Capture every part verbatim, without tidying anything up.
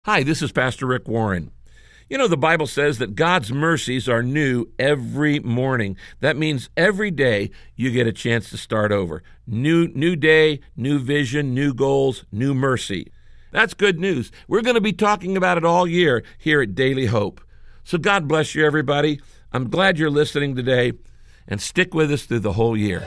Hi, this is Pastor Rick Warren. You know, the Bible says that God's mercies are new every morning. That means every day you get a chance to start over. New, new day, new vision, new goals, new mercy. That's good news. We're going to be talking about it all year here at Daily Hope. So God bless you, everybody. I'm glad you're listening today, and stick with us through the whole year.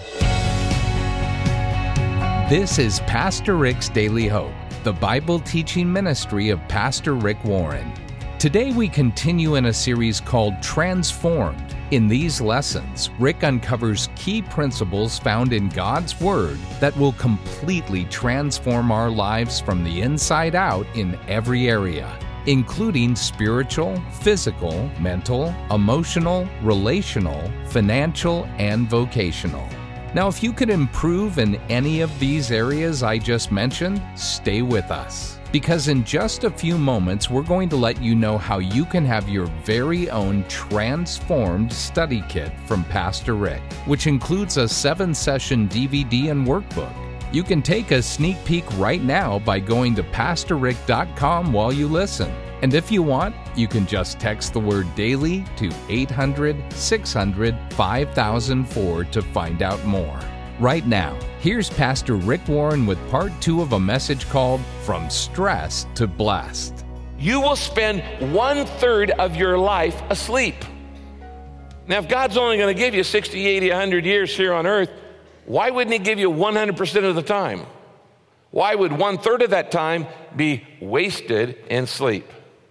This is Pastor Rick's Daily Hope, the Bible teaching ministry of Pastor Rick Warren. Today we continue in a series called Transformed. In these lessons, Rick uncovers key principles found in God's Word that will completely transform our lives from the inside out in every area, including spiritual, physical, mental, emotional, relational, financial, and vocational. Now, if you could improve in any of these areas I just mentioned, stay with us. Because in just a few moments, we're going to let you know how you can have your very own transformed study kit from Pastor Rick, which includes a seven-session D V D and workbook. You can take a sneak peek right now by going to pastor rick dot com while you listen. And if you want, you can just text the word DAILY to eight hundred, six hundred, five thousand four to find out more. Right now, here's Pastor Rick Warren with part two of a message called From Stress to Blessed. You will spend one-third of your life asleep. Now, if God's only going to give you sixty, eighty, one hundred years here on earth, why wouldn't He give you one hundred percent of the time? Why would one-third of that time be wasted in sleep?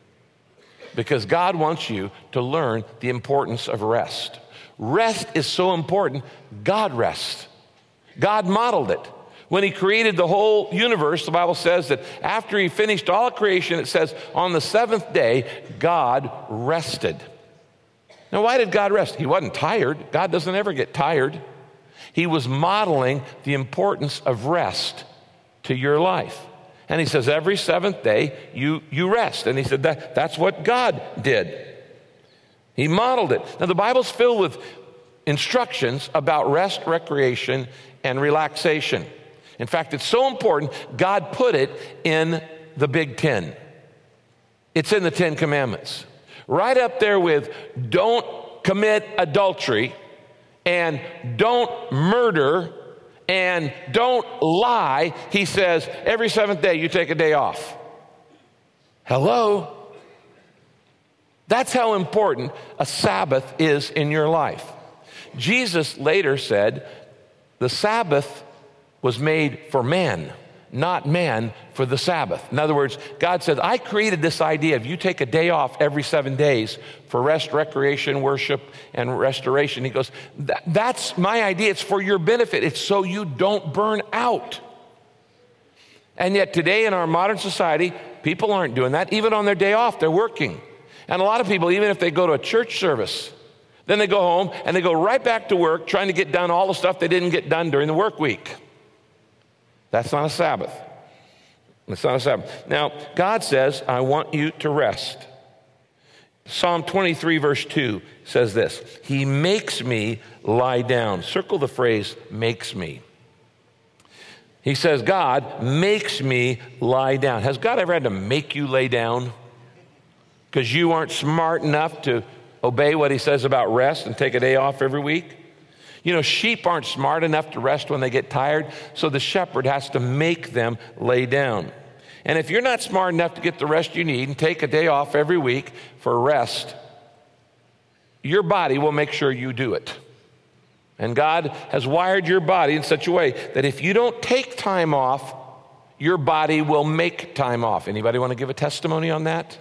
Because God wants you to learn the importance of rest. Rest is so important. God rests. God modeled it. When He created the whole universe, the Bible says that after He finished all of creation, it says on the seventh day, God rested. Now, why did God rest? He wasn't tired. God doesn't ever get tired. He was modeling the importance of rest to your life. And He says, every seventh day, you, you rest. And He said, that, that's what God did. He modeled it. Now, the Bible's filled with instructions about rest, recreation, and relaxation. In fact, it's so important, God put it in the Big Ten. It's in the Ten Commandments. Right up there with don't commit adultery, and don't murder, and don't lie. He says, every seventh day you take a day off. Hello? That's how important a Sabbath is in your life. Jesus later said, the Sabbath was made for man, not man for the Sabbath. In other words, God said, I created this idea of you take a day off every seven days for rest, recreation, worship, and restoration. He goes, that's my idea. It's for your benefit. It's so you don't burn out. And yet today in our modern society, people aren't doing that. Even on their day off, they're working. And a lot of people, even if they go to a church service, then they go home and they go right back to work trying to get done all the stuff they didn't get done during the work week. That's not a Sabbath. It's not a Sabbath. Now, God says, I want you to rest. Psalm twenty-three, verse two says this, He makes me lie down. Circle the phrase, makes me. He says, God makes me lie down. Has God ever had to make you lay down? Because you aren't smart enough to obey what He says about rest and take a day off every week? You know, sheep aren't smart enough to rest when they get tired, so the shepherd has to make them lay down. And if you're not smart enough to get the rest you need and take a day off every week for rest, your body will make sure you do it. And God has wired your body in such a way that if you don't take time off, your body will make time off. Anybody want to give a testimony on that?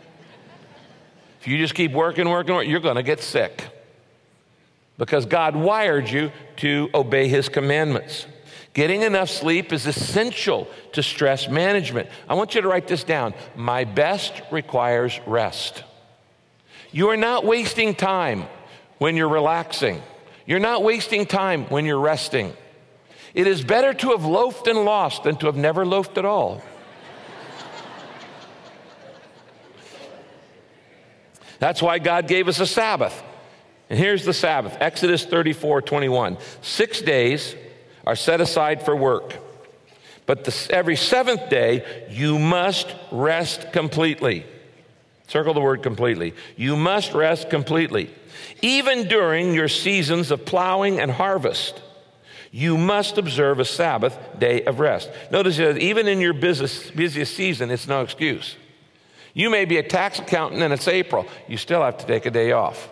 If you just keep working, working, working, you're going to get sick. Because God wired you to obey His commandments. Getting enough sleep is essential to stress management. I want you to write this down. My best requires rest. You are not wasting time when you're relaxing. You're not wasting time when you're resting. It is better to have loafed and lost than to have never loafed at all. That's why God gave us a Sabbath. And here's the Sabbath, Exodus thirty-four twenty-one. Six days are set aside for work, But the, every seventh day, you must rest completely. Circle the word completely. You must rest completely. Even during your seasons of plowing and harvest, you must observe a Sabbath day of rest. Notice that even in your busiest, busiest season, it's no excuse. You may be a tax accountant and it's April. You still have to take a day off.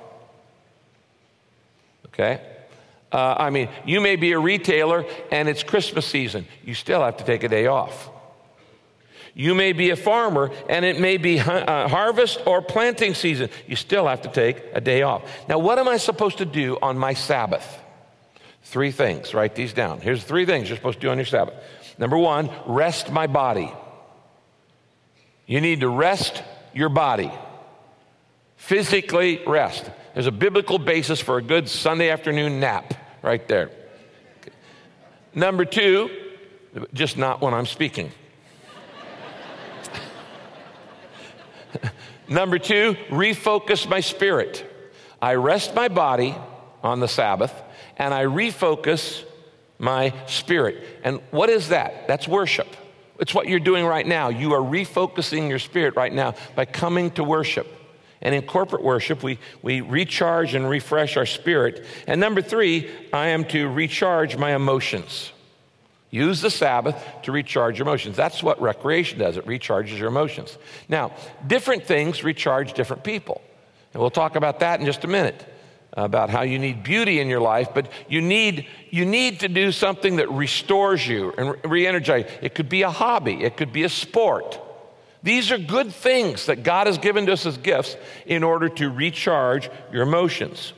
Okay? Uh, I mean, you may be a retailer and it's Christmas season. You still have to take a day off. You may be a farmer and it may be uh, harvest or planting season. You still have to take a day off. Now, what am I supposed to do on my Sabbath? Three things. Write these down. Here's three things you're supposed to do on your Sabbath. Number one, rest my body. You need to rest your body. Physically rest. There's a biblical basis for a good Sunday afternoon nap right there. Number two, just not when I'm speaking. Number two, refocus my spirit. I rest my body on the Sabbath, and I refocus my spirit. And what is that? That's worship. It's what you're doing right now. You are refocusing your spirit right now by coming to worship. And in corporate worship, we, we recharge and refresh our spirit. And number three, I am to recharge my emotions. Use the Sabbath to recharge your emotions. That's what recreation does. It recharges your emotions. Now, different things recharge different people. And we'll talk about that in just a minute, about how you need beauty in your life, but you need, you need to do something that restores you and re-energize. It could be a hobby. It could be a sport. These are good things that God has given to us as gifts in order to recharge your emotions.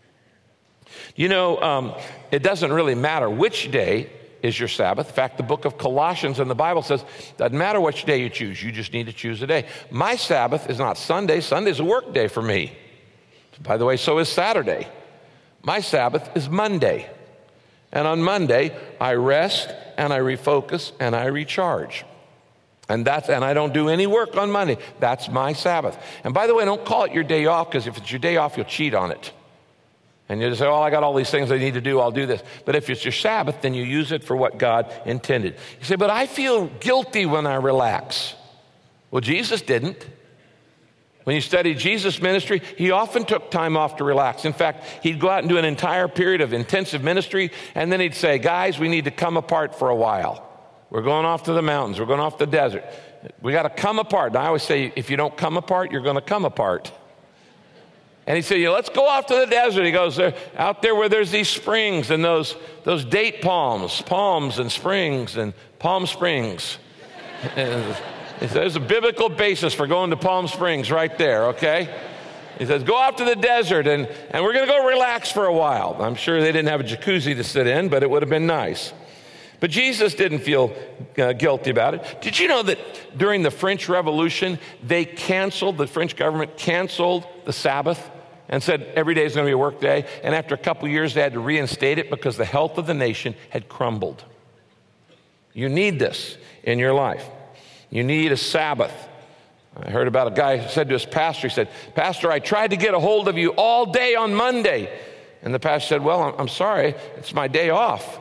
You know, um, it doesn't really matter which day is your Sabbath. In fact, the book of Colossians in the Bible says, doesn't matter which day you choose, you just need to choose a day. My Sabbath is not Sunday. Sunday's a work day for me. By the way, so is Saturday. My Sabbath is Monday. And on Monday, I rest and I refocus and I recharge. And that's and I don't do any work on Monday. That's my Sabbath. And by the way, don't call it your day off, because if it's your day off, you'll cheat on it. And you just say, oh, I got all these things I need to do, I'll do this. But if it's your Sabbath, then you use it for what God intended. You say, but I feel guilty when I relax. Well, Jesus didn't. When you study Jesus' ministry, he often took time off to relax. In fact, he'd go out and do an entire period of intensive ministry, and then he'd say, guys, we need to come apart for a while. We're going off to the mountains. We're going off to the desert. We got to come apart. And I always say, if you don't come apart, you're going to come apart. And he said, yeah, let's go off to the desert. He goes, out there where there's these springs and those, those date palms, palms and springs and Palm Springs. And he said, there's a biblical basis for going to Palm Springs right there, okay? He says, go off to the desert, and, and we're going to go relax for a while. I'm sure they didn't have a jacuzzi to sit in, but it would have been nice. But Jesus didn't feel uh, guilty about it. Did you know that during the French Revolution, they canceled, the French government canceled the Sabbath and said every day is going to be a work day? And after a couple years, they had to reinstate it because the health of the nation had crumbled. You need this in your life. You need a Sabbath. I heard about a guy who said to his pastor, he said, Pastor, I tried to get a hold of you all day on Monday. And the pastor said, well, I'm sorry, it's my day off.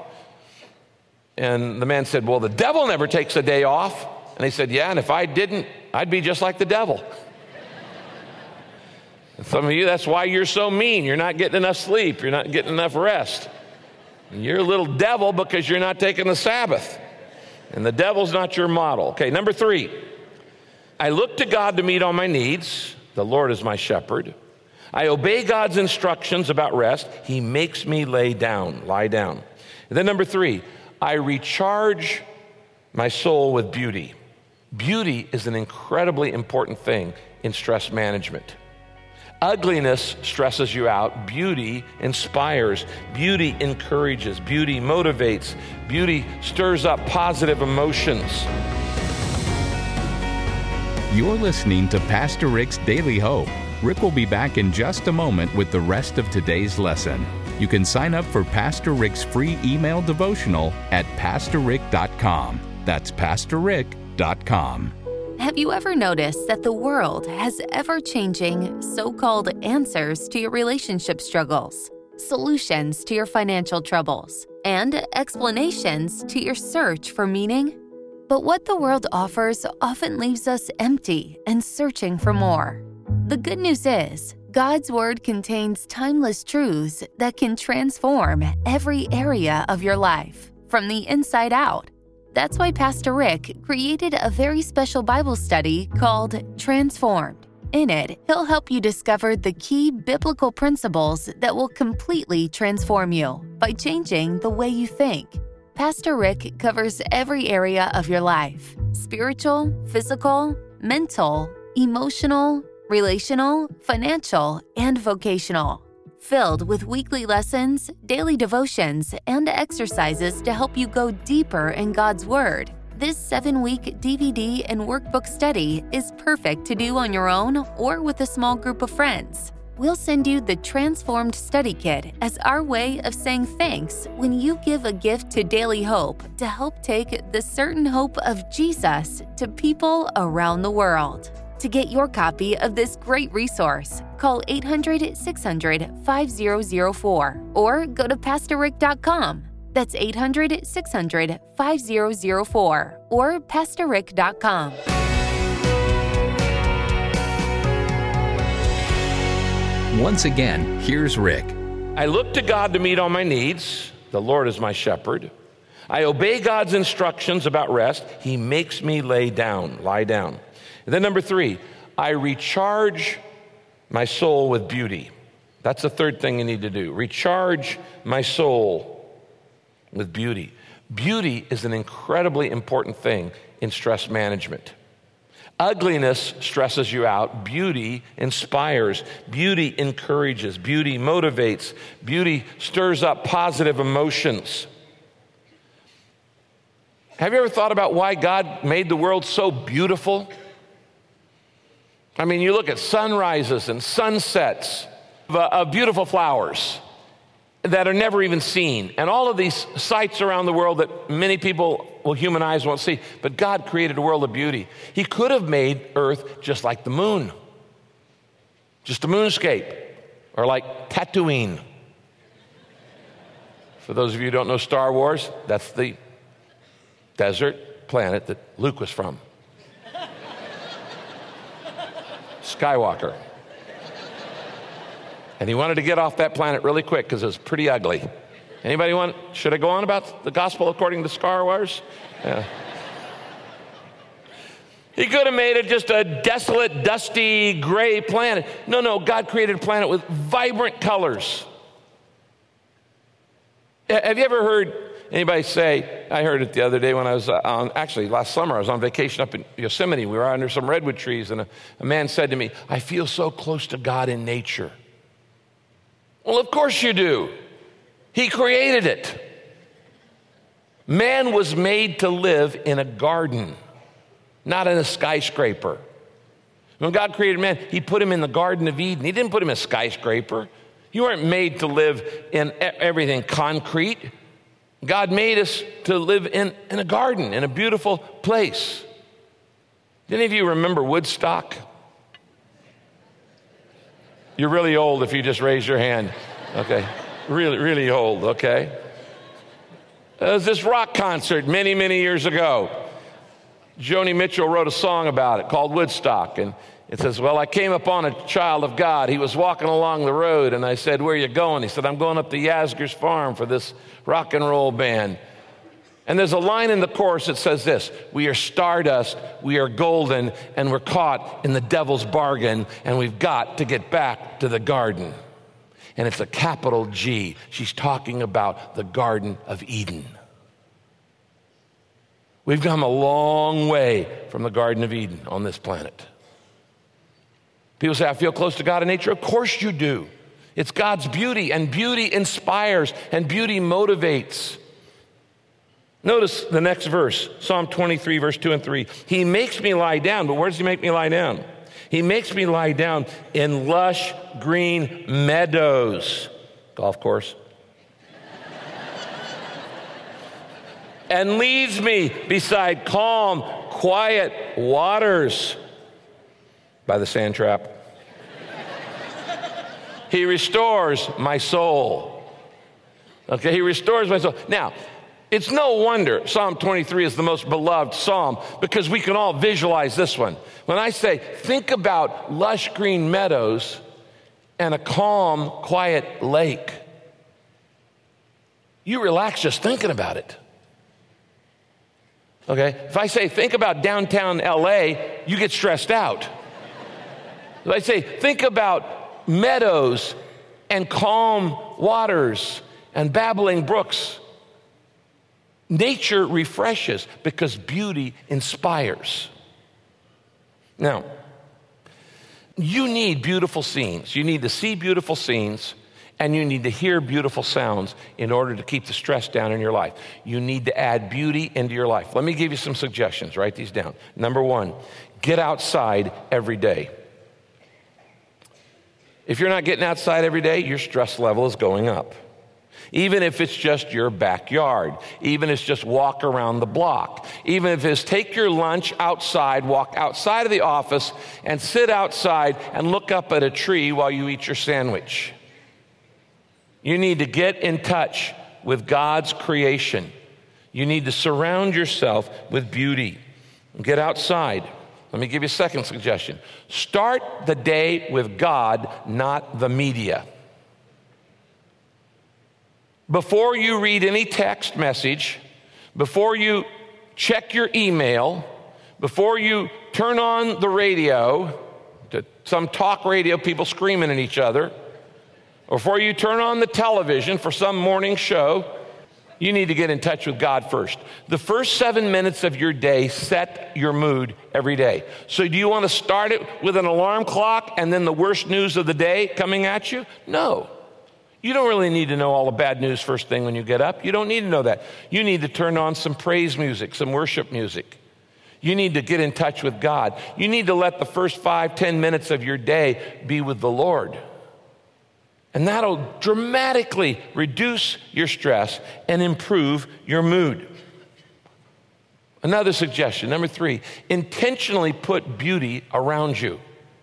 And the man said, well, the devil never takes a day off. And he said, yeah, and if I didn't, I'd be just like the devil. And some of you, that's why you're so mean. You're not getting enough sleep. You're not getting enough rest. And you're a little devil because you're not taking the Sabbath. And the devil's not your model. Okay, number three, I look to God to meet all my needs. The Lord is my shepherd. I obey God's instructions about rest. He makes me lay down, lie down. And then number three, I recharge my soul with beauty. Beauty is an incredibly important thing in stress management. Ugliness stresses you out. Beauty inspires. Beauty encourages. Beauty motivates. Beauty stirs up positive emotions. You're listening to Pastor Rick's Daily Hope. Rick will be back in just a moment with the rest of today's lesson. You can sign up for Pastor Rick's free email devotional at pastor rick dot com. That's pastor rick dot com. Have you ever noticed that the world has ever-changing so-called answers to your relationship struggles, solutions to your financial troubles, and explanations to your search for meaning? But what the world offers often leaves us empty and searching for more. The good news is, God's Word contains timeless truths that can transform every area of your life, from the inside out. That's why Pastor Rick created a very special Bible study called Transformed. In it, he'll help you discover the key biblical principles that will completely transform you by changing the way you think. Pastor Rick covers every area of your life: spiritual, physical, mental, emotional, relational, financial, and vocational. Filled with weekly lessons, daily devotions, and exercises to help you go deeper in God's Word. This seven-week D V D and workbook study is perfect to do on your own or with a small group of friends. We'll send you the Transformed Study Kit as our way of saying thanks when you give a gift to Daily Hope to help take the certain hope of Jesus to people around the world. To get your copy of this great resource, call eight hundred, six hundred, five thousand four or go to pastor rick dot com. That's eight hundred, six hundred, five thousand four or pastor rick dot com. Once again, here's Rick. I look to God to meet all my needs. The Lord is my shepherd. I obey God's instructions about rest. He makes me lay down, lie down. And then number three, I recharge my soul with beauty. That's the third thing you need to do. Recharge my soul with beauty. Beauty is an incredibly important thing in stress management. Ugliness stresses you out. Beauty inspires. Beauty encourages. Beauty motivates. Beauty stirs up positive emotions. Have you ever thought about why God made the world so beautiful? I mean, you look at sunrises and sunsets of, uh, of beautiful flowers that are never even seen. And all of these sights around the world that many people will human eyes won't see. But God created a world of beauty. He could have made Earth just like the moon. Just a moonscape. Or like Tatooine. For those of you who don't know Star Wars, that's the desert planet that Luke was from. Skywalker. And he wanted to get off that planet really quick because it was pretty ugly. Anybody want, should I go on about the gospel according to Star Wars? Yeah. He could have made it just a desolate, dusty, gray planet. No, no, God created a planet with vibrant colors. Have you ever heard anybody say, I heard it the other day when I was on, actually last summer, I was on vacation up in Yosemite. We were under some redwood trees and a, a man said to me, I feel so close to God in nature. Well, of course you do. He created it. Man was made to live in a garden, not in a skyscraper. When God created man, he put him in the Garden of Eden. He didn't put him in a skyscraper. You weren't made to live in everything concrete. God made us to live in, in a garden, in a beautiful place. Do any of you remember Woodstock? You're really old if you just raise your hand. Okay. Really, really old, okay? There was this rock concert many, many years ago. Joni Mitchell wrote a song about it called Woodstock. And it says, well, I came upon a child of God. He was walking along the road, and I said, where are you going? He said, I'm going up to Yasgur's farm for this rock and roll band. And there's a line in the chorus that says this, we are stardust, we are golden, and we're caught in the devil's bargain, and we've got to get back to the garden. And it's a capital G. She's talking about the Garden of Eden. We've come a long way from the Garden of Eden on this planet. People say, I feel close to God in nature. Of course you do. It's God's beauty, and beauty inspires, and beauty motivates. Notice the next verse, Psalm twenty-three, verse two and three. He makes me lie down, but where does he make me lie down? He makes me lie down in lush green meadows. Golf course. And leads me beside calm, quiet waters by the sand trap. He restores my soul. Okay, he restores my soul. Now, It's no wonder Psalm twenty-three is the most beloved psalm, because we can all visualize this one. When I say, think about lush green meadows and a calm, quiet lake, you relax just thinking about it. Okay? If I say, think about downtown L A, you get stressed out. If I say, think about meadows and calm waters and babbling brooks, nature refreshes because beauty inspires. Now, you need beautiful scenes. You need to see beautiful scenes, and you need to hear beautiful sounds in order to keep the stress down in your life. You need to add beauty into your life. Let me give you some suggestions. Write these down. Number one, get outside every day. If you're not getting outside every day, your stress level is going up. Even if it's just your backyard, even if it's just walk around the block, even if it's take your lunch outside, walk outside of the office and sit outside and look up at a tree while you eat your sandwich. You need to get in touch with God's creation. You need to surround yourself with beauty. Get outside. Let me give you a second suggestion. Start the day with God, not the media. Before you read any text message, before you check your email, before you turn on the radio, to some talk radio, people screaming at each other, or before you turn on the television for some morning show, you need to get in touch with God first. The first seven minutes of your day set your mood every day. So do you want to start it with an alarm clock and then the worst news of the day coming at you? No. You don't really need to know all the bad news first thing when you get up. You don't need to know that. You need to turn on some praise music, some worship music. You need to get in touch with God. You need to let the first five, ten minutes of your day be with the Lord. And that'll dramatically reduce your stress and improve your mood. Another suggestion, number three, intentionally put beauty around you.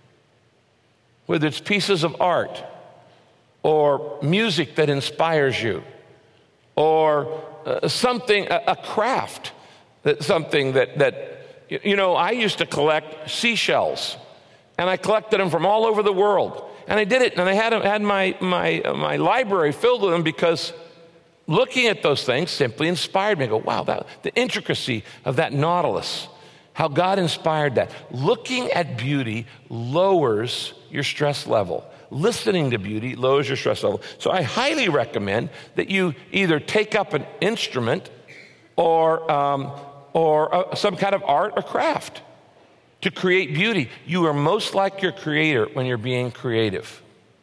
Whether it's pieces of art, or music that inspires you, or uh, something, a, a craft, that something that, that, you know, I used to collect seashells, and I collected them from all over the world. And I did it, and I had, had my, my, uh, my library filled with them because looking at those things simply inspired me. I go, wow, that, the intricacy of that nautilus, how God inspired that. Looking at beauty lowers your stress level. Listening to beauty lowers your stress level. So I highly recommend that you either take up an instrument or, um, or uh, some kind of art or craft to create beauty. You are most like your creator when you're being creative.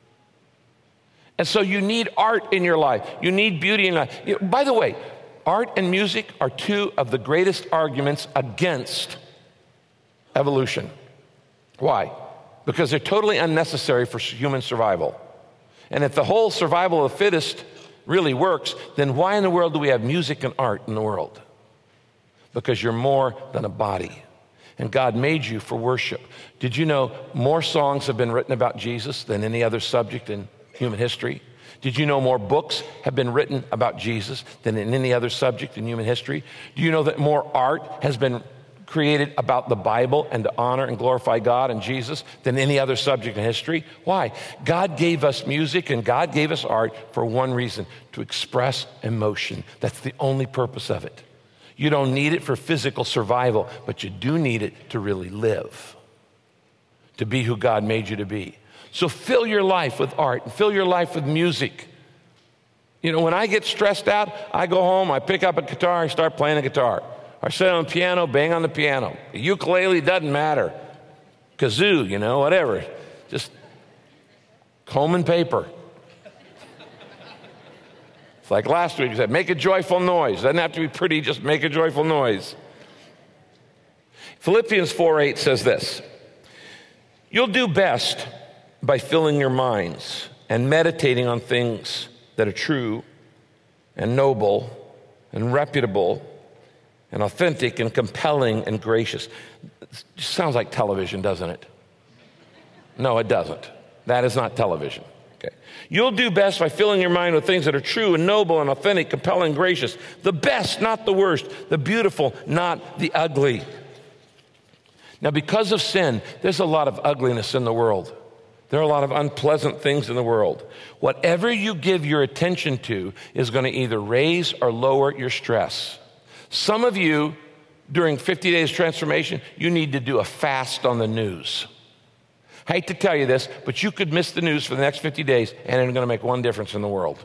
And so you need art in your life. You need beauty in your life. You know, by the way, art and music are two of the greatest arguments against evolution. Why? Because they're totally unnecessary for human survival. And if the whole survival of the fittest really works, then why in the world do we have music and art in the world? Because you're more than a body. And God made you for worship. Did you know more songs have been written about Jesus than any other subject in human history? Did you know more books have been written about Jesus than in any other subject in human history? Do you know that more art has been created about the Bible and to honor and glorify God and Jesus than any other subject in history? Why? God gave us music and God gave us art for one reason: to express emotion. That's the only purpose of it. You don't need it for physical survival, but you do need it to really live, to be who God made you to be. So fill your life with art and fill your life with music. You know, when I get stressed out, I go home, I pick up a guitar, I start playing the guitar. Or sit on the piano, bang on the piano. The ukulele doesn't matter. Kazoo, you know, whatever. Just comb and paper. It's like last week, we said, make a joyful noise. Doesn't have to be pretty, just make a joyful noise. Philippians four eight says this: you'll do best by filling your minds and meditating on things that are true and noble and reputable and authentic and compelling and gracious. It sounds like television, doesn't it? No, it doesn't. That is not television. Okay. You'll do best by filling your mind with things that are true and noble and authentic, compelling, gracious. The best, not the worst. The beautiful, not the ugly. Now, because of sin, there's a lot of ugliness in the world. There are a lot of unpleasant things in the world. Whatever you give your attention to is going to either raise or lower your stress. Some of you, during fifty days transformation, you need to do a fast on the news. I hate to tell you this, but you could miss the news for the next fifty days, and it's going to make one difference in the world.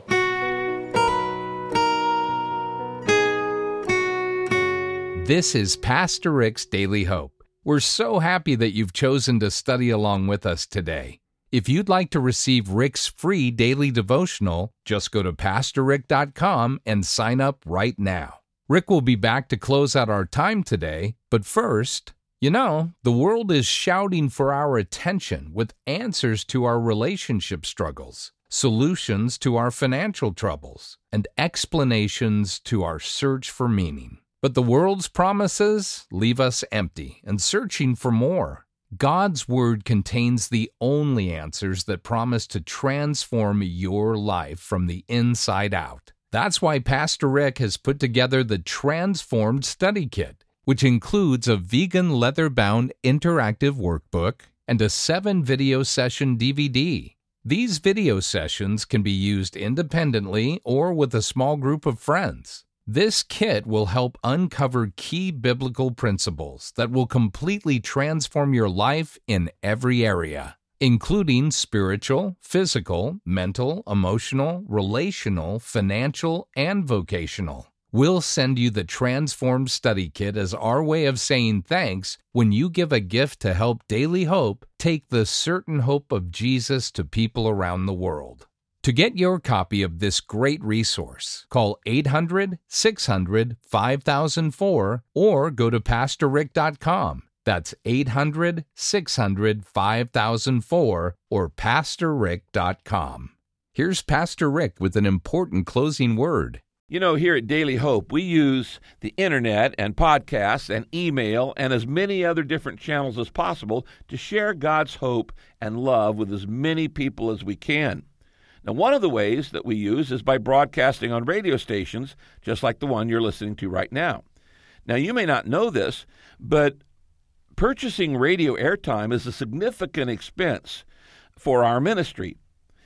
This is Pastor Rick's Daily Hope. We're so happy that you've chosen to study along with us today. If you'd like to receive Rick's free daily devotional, just go to pastor rick dot com and sign up right now. Rick will be back to close out our time today, but first, you know, the world is shouting for our attention with answers to our relationship struggles, solutions to our financial troubles, and explanations to our search for meaning. But the world's promises leave us empty and searching for more. God's Word contains the only answers that promise to transform your life from the inside out. That's why Pastor Rick has put together the Transformed Study Kit, which includes a vegan leather-bound interactive workbook and a seven-video session D V D. These video sessions can be used independently or with a small group of friends. This kit will help uncover key biblical principles that will completely transform your life in every area, including spiritual, physical, mental, emotional, relational, financial, and vocational. We'll send you the Transformed Study Kit as our way of saying thanks when you give a gift to help Daily Hope take the certain hope of Jesus to people around the world. To get your copy of this great resource, call eight hundred, six hundred, five thousand four or go to pastor rick dot com. That's eight hundred, six hundred, five thousand four or pastor rick dot com. Here's Pastor Rick with an important closing word. You know, here at Daily Hope, we use the internet and podcasts and email and as many other different channels as possible to share God's hope and love with as many people as we can. Now, one of the ways that we use is by broadcasting on radio stations, just like the one you're listening to right now. Now, you may not know this, but purchasing radio airtime is a significant expense for our ministry.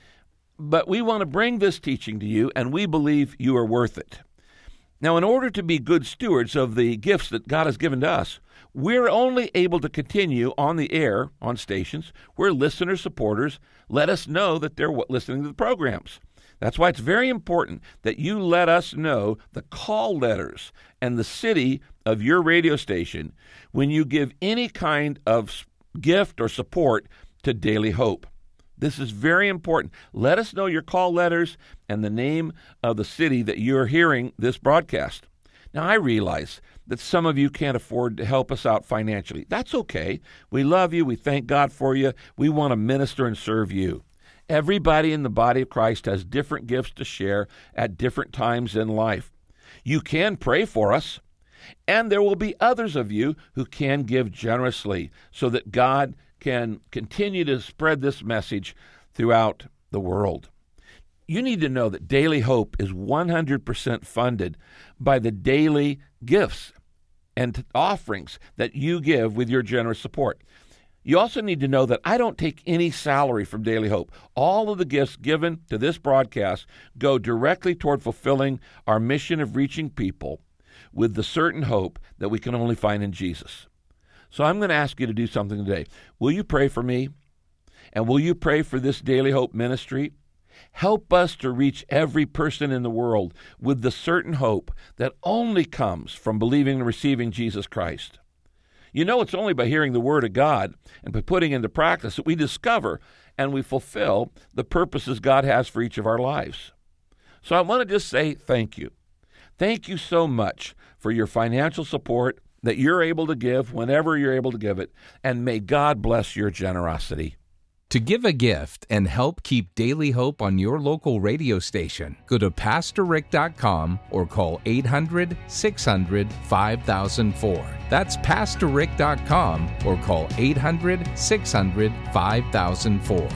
But we want to bring this teaching to you, and we believe you are worth it. Now, in order to be good stewards of the gifts that God has given to us, we're only able to continue on the air, on stations, where listener supporters let us know that they're listening to the programs. That's why it's very important that you let us know the call letters and the city of your radio station when you give any kind of gift or support to Daily Hope. This is very important. Let us know your call letters and the name of the city that you're hearing this broadcast. Now, I realize that some of you can't afford to help us out financially. That's okay. We love you. We thank God for you. We want to minister and serve you. Everybody in the body of Christ has different gifts to share at different times in life. You can pray for us, and there will be others of you who can give generously so that God can continue to spread this message throughout the world. You need to know that Daily Hope is one hundred percent funded by the daily gifts and offerings that you give with your generous support. You also need to know that I don't take any salary from Daily Hope. All of the gifts given to this broadcast go directly toward fulfilling our mission of reaching people with the certain hope that we can only find in Jesus. So I'm going to ask you to do something today. Will you pray for me? And will you pray for this Daily Hope ministry? Help us to reach every person in the world with the certain hope that only comes from believing and receiving Jesus Christ. You know, it's only by hearing the Word of God and by putting into practice that we discover and we fulfill the purposes God has for each of our lives. So I want to just say thank you. Thank you so much for your financial support that you're able to give whenever you're able to give it, and may God bless your generosity. To give a gift and help keep Daily Hope on your local radio station, go to pastor rick dot com or call eight hundred, six hundred, five thousand four. That's pastor rick dot com or call eight hundred, six hundred, five thousand four.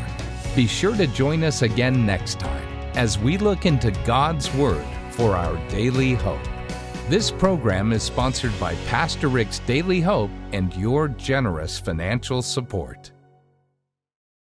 Be sure to join us again next time as we look into God's Word for our daily hope. This program is sponsored by Pastor Rick's Daily Hope and your generous financial support.